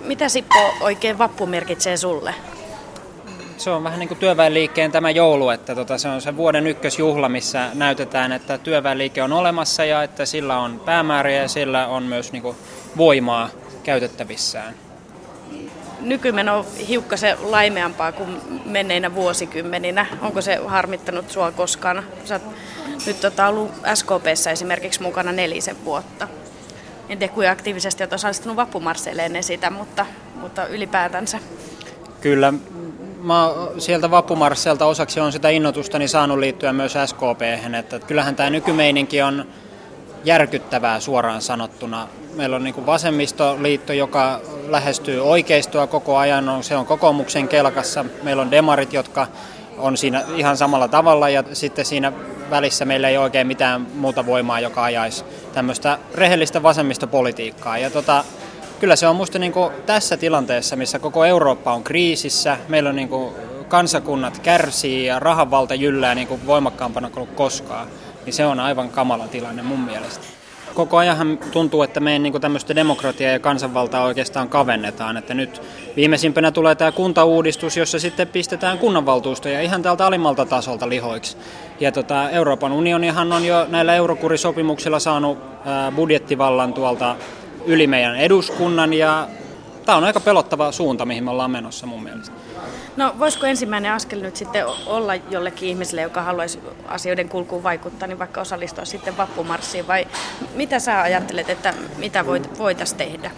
Mitä Sippo oikein vappu merkitsee sulle? Se on vähän niin kuin työväenliikkeen tämä joulu, että se on se vuoden ykkösjuhla, missä näytetään, että työväenliike on olemassa ja että sillä on päämääriä ja sillä on myös niin kuin voimaa käytettävissään. Nykymeno on hiukkasen laimeampaa kuin menneinä vuosikymmeninä. Onko se harmittanut sua koskaan? Sä oot nyt ollut SKP:ssä esimerkiksi mukana 4 vuotta. En tiedä, kuinka aktiivisesti olet osallistunut vappumarsseille ennen sitä, mutta ylipäätänsä. Kyllä, mä sieltä vappumarsseilta osaksi on sitä innotustani saanut liittyä myös SKP:hen, että kyllähän tämä nykymeininki on järkyttävää suoraan sanottuna. Meillä on niin kuin vasemmistoliitto, joka lähestyy oikeistoa koko ajan, se on kokoomuksen kelkassa. Meillä on demarit, jotka on siinä ihan samalla tavalla ja sitten siinä välissä meillä ei oikein mitään muuta voimaa, joka ajaisi tämmöistä rehellistä vasemmistopolitiikkaa. Ja kyllä se on musta niin kuin tässä tilanteessa, missä koko Eurooppa on kriisissä, meillä on niin kuin kansakunnat kärsii ja rahanvalta jyllää niin kuin voimakkaampana kuin koskaan, niin se on aivan kamala tilanne mun mielestä. Koko ajan tuntuu, että meidän niin kuin tämmöistä demokratiaa ja kansanvaltaa oikeastaan kavennetaan. Että nyt viimeisimpänä tulee tämä kuntauudistus, jossa sitten pistetään kunnanvaltuustoja ihan täältä alimmalta tasolta lihoiksi. Ja Euroopan unionihan on jo näillä eurokurisopimuksilla saanut budjettivallan tuolta yli meidän eduskunnan ja tämä on aika pelottava suunta, mihin me ollaan menossa mun mielestä. No voisiko ensimmäinen askel nyt sitten olla jollekin ihmiselle, joka haluaisi asioiden kulkuun vaikuttaa, niin vaikka osallistua sitten vappumarssiin, vai mitä sä ajattelet, että mitä voitaisiin tehdä?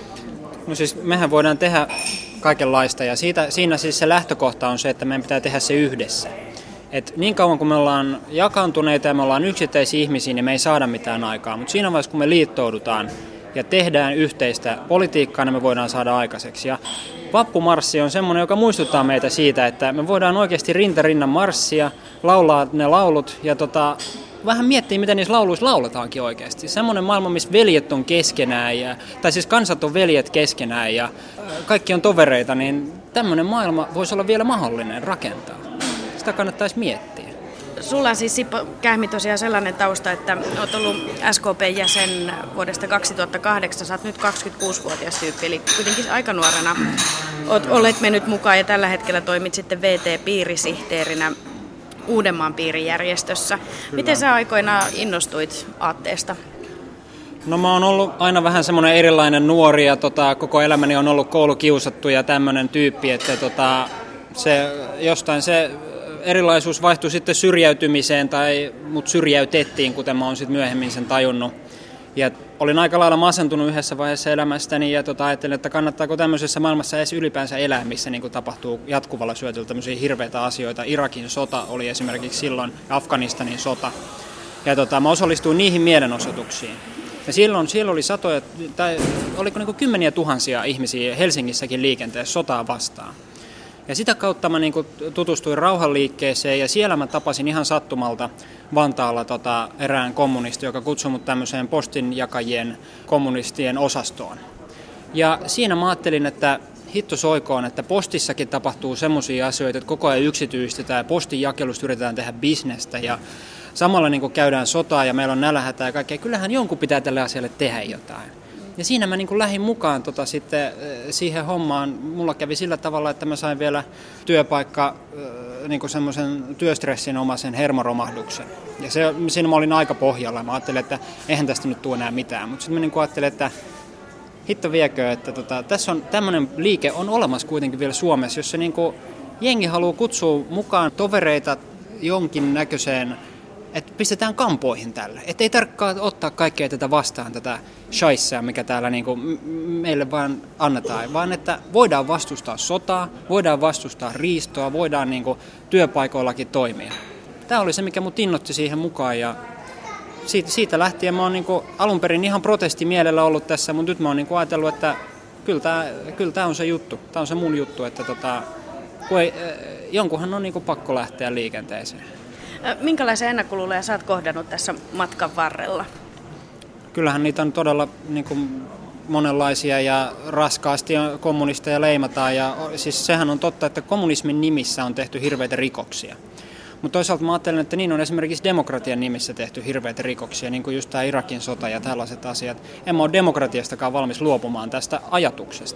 No siis mehän voidaan tehdä kaikenlaista ja siinä siis se lähtökohta on se, että meidän pitää tehdä se yhdessä. Et niin kauan kun me ollaan jakaantuneita ja me ollaan yksittäisiä ihmisiä, niin me ei saada mitään aikaa, mutta siinä vaiheessa kun me liittoudutaan ja tehdään yhteistä politiikkaa, niin me voidaan saada aikaiseksi. Ja vappumarssi on semmoinen, joka muistuttaa meitä siitä, että me voidaan oikeasti rinta rinnan marssia, laulaa ne laulut ja vähän miettiä, miten niissä lauluissa lauletaankin oikeasti. Semmoinen maailma, missä veljet on keskenään, tai siis kansat on veljet keskenään ja kaikki on tovereita, niin tämmöinen maailma voisi olla vielä mahdollinen rakentaa. Sitä kannattaisi miettiä. Sulla on siis, Sippo Kähmi, tosiaan sellainen tausta, että olet ollut SKP-jäsen vuodesta 2008, sä oot nyt 26-vuotias tyyppi, eli kuitenkin aika nuorena olet mennyt mukaan ja tällä hetkellä toimit sitten VT-piirisihteerinä Uudenmaan piirijärjestössä. Kyllä. Miten sä aikoinaan innostuit aatteesta? No mä oon ollut aina vähän semmoinen erilainen nuori ja koko elämäni on ollut koulukiusattu ja tämmöinen tyyppi, että se erilaisuus vaihtui sitten syrjäytymiseen tai mut syrjäytettiin, kuten mä oon sitten myöhemmin sen tajunnut. Ja olin aika lailla masentunut yhdessä vaiheessa elämästäni ja ajattelin, että kannattaako tämmöisessä maailmassa edes ylipäänsä elää, missä niin tapahtuu jatkuvalla syötöllä tämmöisiä hirveitä asioita. Irakin sota oli esimerkiksi silloin ja Afganistanin sota. Ja mä osallistuin niihin mielenosoituksiin. Ja silloin oli satoja, tai oliko niin kuin kymmeniä tuhansia ihmisiä Helsingissäkin liikenteessä sotaa vastaan. Ja sitä kautta mä tutustuin rauhanliikkeeseen ja siellä mä tapasin ihan sattumalta Vantaalla erään kommunisti, joka kutsui mut tämmöiseen postinjakajien kommunistien osastoon. Ja siinä mä ajattelin, että hitto soikoon, että postissakin tapahtuu semmoisia asioita, että koko ajan yksityistetään ja postinjakelusta yritetään tehdä bisnestä ja samalla käydään sotaa ja meillä on nälänhätää ja kaikkea. Kyllähän jonkun pitää tälle asialle tehdä jotain. Ja siinä mä lähdin mukaan sitten siihen hommaan. Mulla kävi sillä tavalla, että mä sain vielä työpaikka semmoisen työstressinomaisen hermoromahduksen. Ja siinä mä olin aika pohjalla. Mä ajattelin, että eihän tästä nyt tule enää mitään. Mutta sitten mä ajattelin, että hitto viekö, että tässä on tämmöinen liike on olemassa kuitenkin vielä Suomessa, jossa jengi haluaa kutsua mukaan tovereita jonkin näköiseen, että pistetään kampoihin tälle. Että ei tarkkaan ottaa kaikkea tätä vastaan, tätä shaissaa, mikä täällä meille vaan annetaan, vaan että voidaan vastustaa sotaa, voidaan vastustaa riistoa, voidaan työpaikoillakin toimia. Tämä oli se, mikä mut innoitti siihen mukaan ja siitä lähtien mä oon alun perin ihan protestimielellä ollut tässä, mutta nyt mä oon ajatellut, että kyllä tää on se juttu, tää on se mun juttu, että jonkunhan on pakko lähteä liikenteeseen. Minkälaisia ennakkoluuloja sä oot kohdannut tässä matkan varrella? Kyllähän niitä on todella monenlaisia ja raskaasti kommunisteja leimataan. Ja siis sehän on totta, että kommunismin nimissä on tehty hirveitä rikoksia. Mutta toisaalta mä ajattelen, että niin on esimerkiksi demokratian nimissä tehty hirveitä rikoksia, niin kuin just tämä Irakin sota ja tällaiset asiat. En mä ole demokratiastakaan valmis luopumaan tästä ajatuksesta.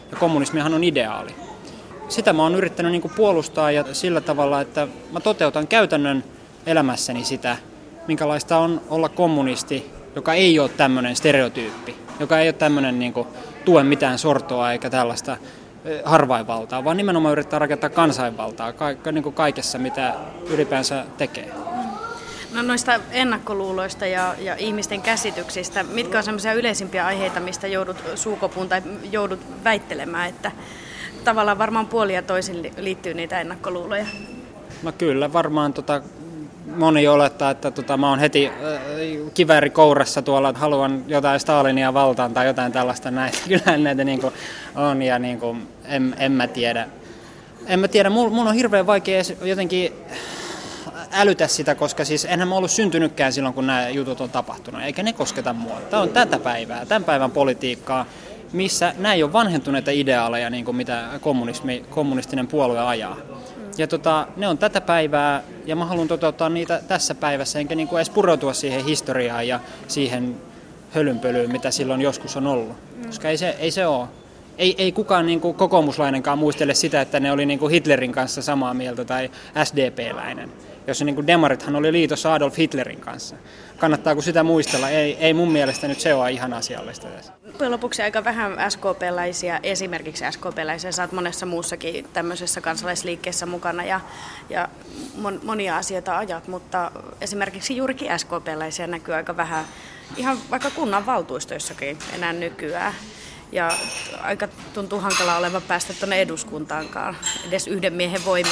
Ja kommunismihan on ideaali. Sitä mä oon yrittänyt niin kuin puolustaa ja sillä tavalla, että mä toteutan käytännön elämässäni sitä, minkälaista on olla kommunisti, joka ei ole tämmöinen stereotyyppi, joka ei ole tämmöinen niin kuin tue mitään sortoa eikä tällaista harvainvaltaa, vaan nimenomaan yrittää rakentaa kansainvaltaa niin kuin kaikessa, mitä ylipäänsä tekee. No noista ennakkoluuloista ja ihmisten käsityksistä, mitkä on sellaisia yleisimpiä aiheita, mistä joudut suukopuun tai joudut väittelemään, että tavallaan varmaan puolin ja toisin liittyy niitä ennakkoluuloja? No kyllä, varmaan moni olettaa, että mä oon heti kivääri kourassa tuolla, että haluan jotain Stalinia valtaan tai jotain tällaista näitä. Kyllä näitä niin kuin on ja niin kuin, en mä tiedä. Mun on hirveän vaikea jotenkin älytä sitä, koska siis enhän mä ollut syntynytkään silloin, kun nämä jutut on tapahtunut, eikä ne kosketa mua. Tämä on tätä päivää, tämän päivän politiikkaa, missä nämä ei ole vanhentuneita ideaaleja, niin kuin mitä kommunistinen puolue ajaa. Ja ne on tätä päivää, ja mä haluan toteuttaa niitä tässä päivässä, enkä niin kuin edes pureutua siihen historiaan ja siihen hölynpölyyn, mitä silloin joskus on ollut. Koska ei se ole. Ei kukaan niin kuin kokoomuslainenkaan muistele sitä, että ne oli niin kuin Hitlerin kanssa samaa mieltä tai SDP-läinen. Jos niin kuin demarithan oli liitossa Adolf Hitlerin kanssa. Kannattaako sitä muistella? Ei mun mielestä nyt se ole ihan asiallista tässä. Lopuksi aika vähän SKP-läisiä, esimerkiksi SKP-läisiä, sä oot monessa muussakin tämmöisessä kansalaisliikkeessä mukana ja monia asioita ajat, mutta esimerkiksi juurikin SKP-läisiä näkyy aika vähän ihan vaikka kunnan valtuustoissakin enää nykyään. Ja aika tuntuu hankalaa olevan päästä tuonne eduskuntaankaan edes yhden miehen voimin,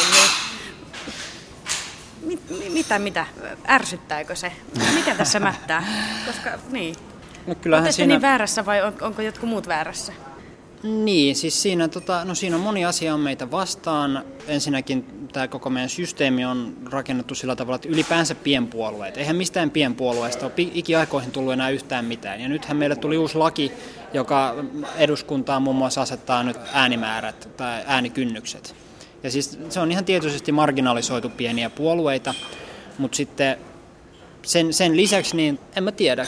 niin mitä? Ärsyttääkö se? Mikä tässä mättää? Koska, niin. No kyllähän siinä niin väärässä vai onko jotkut muut väärässä? Niin, siis siinä on moni asia on meitä vastaan. Ensinnäkin tämä koko meidän systeemi on rakennettu sillä tavalla, että ylipäänsä pienpuolueet. Eihän mistään pienpuolueesta ole ikiaikoihin tullut enää yhtään mitään. Ja nythän meille tuli uusi laki, joka eduskuntaan muun muassa asettaa nyt äänimäärät tai äänikynnykset. Ja siis se on ihan tietoisesti marginalisoitu pieniä puolueita, mutta sitten sen lisäksi, niin en mä tiedä,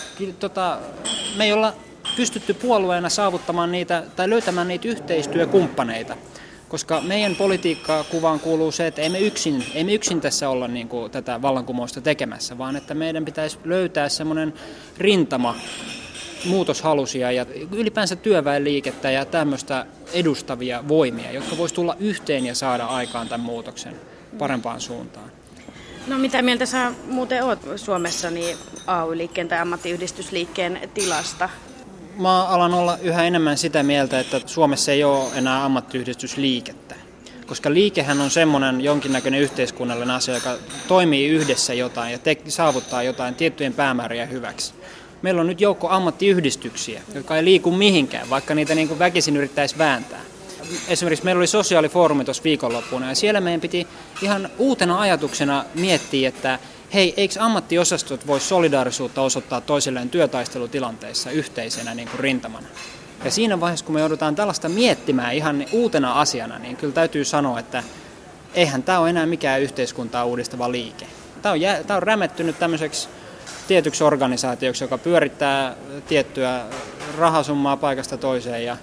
me ei olla pystytty puolueena saavuttamaan niitä tai löytämään niitä yhteistyökumppaneita, koska meidän politiikkakuvaan kuuluu se, että ei me yksin tässä olla niin kuin tätä vallankumousta tekemässä, vaan että meidän pitäisi löytää semmoinen rintama muutoshalusia ja ylipäänsä työväenliikettä ja tämmöistä edustavia voimia, jotka vois tulla yhteen ja saada aikaan tämän muutoksen parempaan suuntaan. No mitä mieltä sä muuten oot Suomessa niin AY-liikkeen tai ammattiyhdistysliikkeen tilasta? Mä alan olla yhä enemmän sitä mieltä, että Suomessa ei ole enää ammattiyhdistysliikettä. Koska liikehän on semmoinen jonkinnäköinen yhteiskunnallinen asia, joka toimii yhdessä jotain ja saavuttaa jotain tiettyjen päämääriä hyväksi. Meillä on nyt joukko ammattiyhdistyksiä, jotka ei liiku mihinkään, vaikka niitä niin kuin väkisin yrittäisi vääntää. Esimerkiksi meillä oli sosiaalifoorumi tuossa viikonloppuna ja siellä meidän piti ihan uutena ajatuksena miettiä, että hei, eikö ammattiosastot voi solidaarisuutta osoittaa toisilleen työtaistelutilanteissa yhteisenä niin kuin rintamana. Ja siinä vaiheessa, kun me joudutaan tällaista miettimään ihan uutena asiana, niin kyllä täytyy sanoa, että eihän tämä ole enää mikään yhteiskuntaa uudistava liike. Tämä on rämettynyt tämmöiseksi tietyksi organisaatioksi, joka pyörittää tiettyä rahasummaa paikasta toiseen ja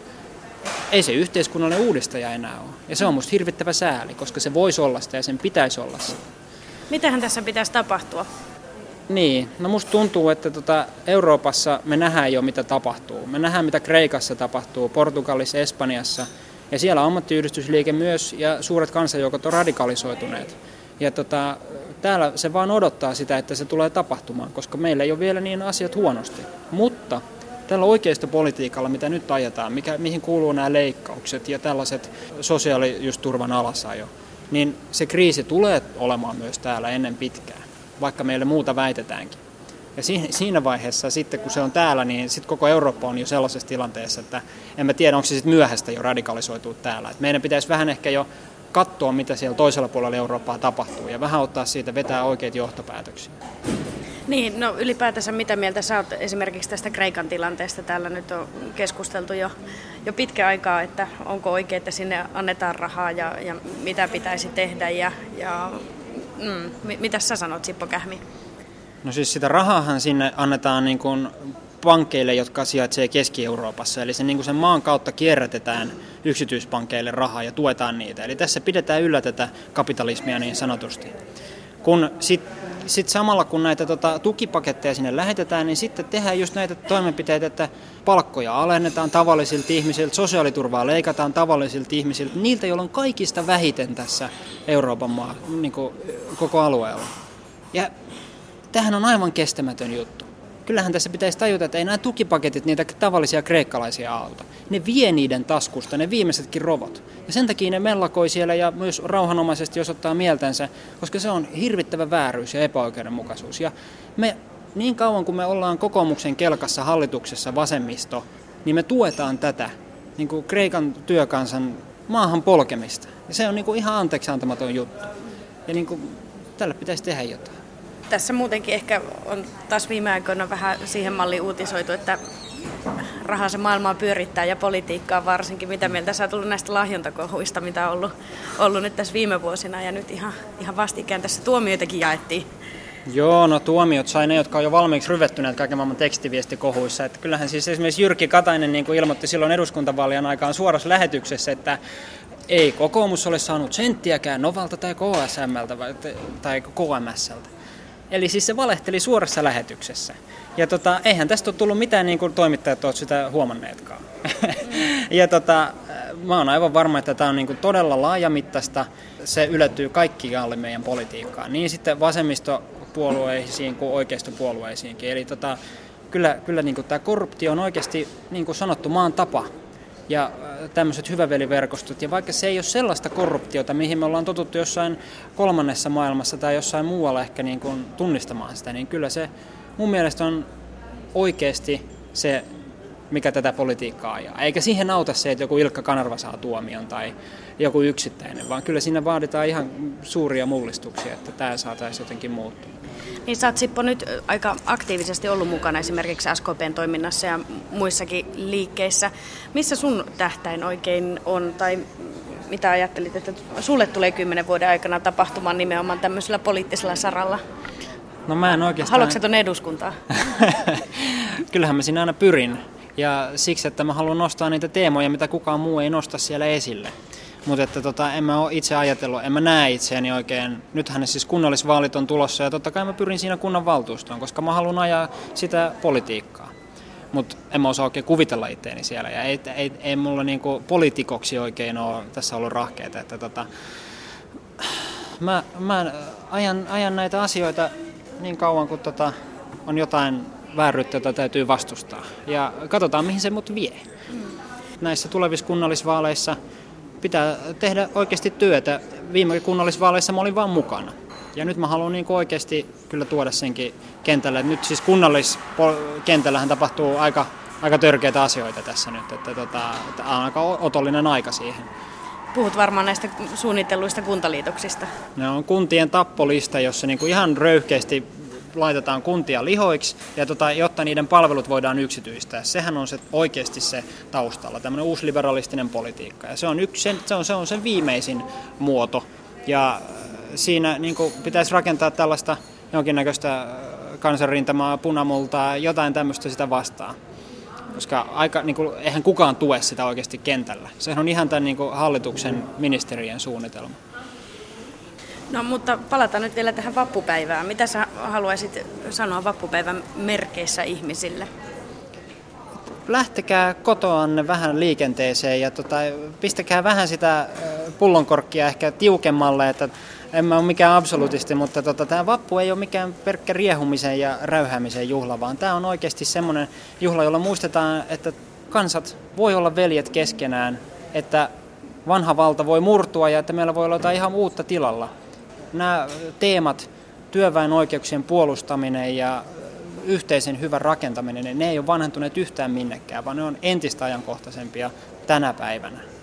ei se yhteiskunnallinen uudistaja enää ole. Ja se on musta hirvittävä sääli, koska se voisi olla sitä ja sen pitäisi olla sitä. Mitähän tässä pitäisi tapahtua? Niin, no musta tuntuu, että Euroopassa me nähdään jo mitä tapahtuu. Me nähdään mitä Kreikassa tapahtuu, Portugalissa, Espanjassa. Ja siellä ammattiyhdistysliike myös ja suuret kansanjoukot on radikalisoituneet. Ja täällä se vaan odottaa sitä, että se tulee tapahtumaan, koska meillä ei ole vielä niin asiat huonosti. Mutta tällä oikeistopolitiikalla, mitä nyt ajetaan, mihin kuuluu nämä leikkaukset ja tällaiset sosiaaliturvan alasajo, niin se kriisi tulee olemaan myös täällä ennen pitkään, vaikka meille muuta väitetäänkin. Ja siinä vaiheessa sitten, kun se on täällä, niin sitten koko Eurooppa on jo sellaisessa tilanteessa, että en mä tiedä, onko se sitten myöhäistä jo radikalisoituu täällä. Et meidän pitäisi vähän ehkä jo katsoa, mitä siellä toisella puolella Eurooppaa tapahtuu ja vähän ottaa siitä vetää oikeita johtopäätöksiä. Niin, no ylipäätänsä mitä mieltä sä oot esimerkiksi tästä Kreikan tilanteesta? Täällä nyt on keskusteltu jo pitkä aikaa, että onko oikein, että sinne annetaan rahaa ja mitä pitäisi tehdä. Mitä sä sanot, Sippo Kähmi? No siis sitä rahaahan sinne annetaan niin kuin pankkeille, jotka sijaitsee Keski-Euroopassa. Eli sen maan kautta kierrätetään yksityispankkeille rahaa ja tuetaan niitä. Eli tässä pidetään yllä tätä kapitalismia niin sanotusti. Kun sitten samalla kun näitä tukipaketteja sinne lähetetään, niin sitten tehdään just näitä toimenpiteitä, että palkkoja alennetaan tavallisilta ihmisiltä, sosiaaliturvaa leikataan tavallisilta ihmisiltä, niiltä, joilla on kaikista vähiten tässä Euroopan niin koko alueella. Ja tämähän on aivan kestämätön juttu. Kyllähän tässä pitäisi tajuta, että ei nämä tukipaketit niitä tavallisia kreikkalaisia auta. Ne vie niiden taskusta, ne viimeisetkin rovot. Ja sen takia ne mellakoi siellä ja myös rauhanomaisesti osoittaa mieltänsä, koska se on hirvittävä vääryys ja epäoikeudenmukaisuus. Ja me niin kauan kuin me ollaan kokoomuksen kelkassa hallituksessa vasemmisto, niin me tuetaan tätä niin kuin Kreikan työkansan maahan polkemista. Ja se on niin kuin ihan anteeksiantamaton juttu. Ja niin kuin, tällä pitäisi tehdä jotain. Tässä muutenkin ehkä on taas viime aikoina vähän siihen malliin uutisoitu, että rahaa se maailmaa pyörittää ja politiikkaa varsinkin. Mitä mieltä sä oot tullut näistä lahjontakohuista, mitä on ollut nyt tässä viime vuosina ja nyt ihan vastikään tässä tuomioitakin jaettiin? Joo, no tuomiot sai ne, jotka on jo valmiiksi ryvettyneet kaiken maailman tekstiviestikohuissa. Että kyllähän siis esimerkiksi Jyrki Katainen niin kuin ilmoitti silloin eduskuntavaalien aikaan suorassa lähetyksessä, että ei kokoomus ole saanut senttiäkään Novalta tai KSMltä tai KMSltä. Eli siis se valehteli suorassa lähetyksessä. Ja eihän tästä ole tullut mitään, niin kuin toimittajat ovat sitä huomanneetkaan. Ja mä oon aivan varma, että tämä on niin kuin todella laajamittaista. Se ylettyy kaikkialle meidän politiikkaan. Niin sitten vasemmistopuolueisiin kuin oikeistopuolueisiinkin. Eli kyllä niin kuin tämä korruptio on oikeasti, niin kuin sanottu, maan tapa. Ja tämmöiset hyväveliverkostot, ja vaikka se ei ole sellaista korruptiota, mihin me ollaan totuttu jossain kolmannessa maailmassa tai jossain muualla ehkä niin kuin tunnistamaan sitä, niin kyllä se mun mielestä on oikeasti se, mikä tätä politiikkaa ajaa. Eikä siihen auta se, että joku Ilkka Kanerva saa tuomion tai joku yksittäinen, vaan kyllä siinä vaaditaan ihan suuria mullistuksia, että tämä saataisiin jotenkin muuttua. Niin sä oot, Sippo, nyt aika aktiivisesti ollut mukana esimerkiksi SKP:n toiminnassa ja muissakin liikkeissä. Missä sun tähtäin oikein on, tai mitä ajattelit, että sulle tulee 10 vuoden aikana tapahtumaan nimenomaan tämmöisellä poliittisella saralla? No mä en oikeastaan... Haluatko sä tuonne eduskuntaan? Kyllähän mä siinä aina pyrin. Ja siksi, että mä haluan nostaa niitä teemoja, mitä kukaan muu ei nosta siellä esille. Mutta että en mä ole itse ajatellut, en mä näe itseäni oikein. Nythän siis kunnallisvaalit on tulossa ja totta kai mä pyrin siinä kunnanvaltuustoon, koska mä haluan ajaa sitä politiikkaa. Mutta en mä osaa oikein kuvitella itseäni siellä ja ei mulla niinku poliitikoksi oikein ole tässä ollut rahkeita. Että mä ajan näitä asioita niin kauan, kun on jotain vääryyttä, jota täytyy vastustaa. Ja katsotaan, mihin se mut vie. Näissä tulevissa kunnallisvaaleissa pitää tehdä oikeasti työtä. Viime kunnallisvaaleissa mä olin vaan mukana. Ja nyt mä haluan niin oikeasti kyllä tuoda senkin kentälle. Nyt siis kunnalliskentällähän tapahtuu aika törkeitä asioita tässä nyt. Että on aika otollinen aika siihen. Puhut varmaan näistä suunnitelluista kuntaliitoksista. Ne on kuntien tappolista, jossa niin kuin ihan röyhkeästi laitetaan kuntia lihoiksi, ja jotta niiden palvelut voidaan yksityistää. Sehän on oikeasti se taustalla, tämmöinen uusliberalistinen politiikka. Ja se on sen viimeisin muoto. Ja siinä niin kuin pitäisi rakentaa tällaista jonkinnäköistä kansanrintamaa, punamultaa, jotain tämmöistä sitä vastaan. Koska eihän kukaan tue sitä oikeasti kentällä. Sehän on ihan tämän niin kuin hallituksen ministerien suunnitelma. No mutta palataan nyt vielä tähän vappupäivään. Mitä sä haluaisit sanoa vappupäivän merkeissä ihmisille? Lähtekää kotoanne vähän liikenteeseen ja pistäkää vähän sitä pullonkorkkia ehkä tiukemmalle, että en mä ole mikään absolutisti, mutta tämä vappu ei ole mikään pelkkä riehumisen ja räyhäämisen juhla, vaan tämä on oikeasti semmoinen juhla, jolla muistetaan, että kansat voi olla veljet keskenään, että vanha valta voi murtua ja että meillä voi olla jotain ihan uutta tilalla. Nämä teemat, työväen oikeuksien puolustaminen ja yhteisen hyvän rakentaminen, ne ei ole vanhentuneet yhtään minnekään, vaan ne on entistä ajankohtaisempia tänä päivänä.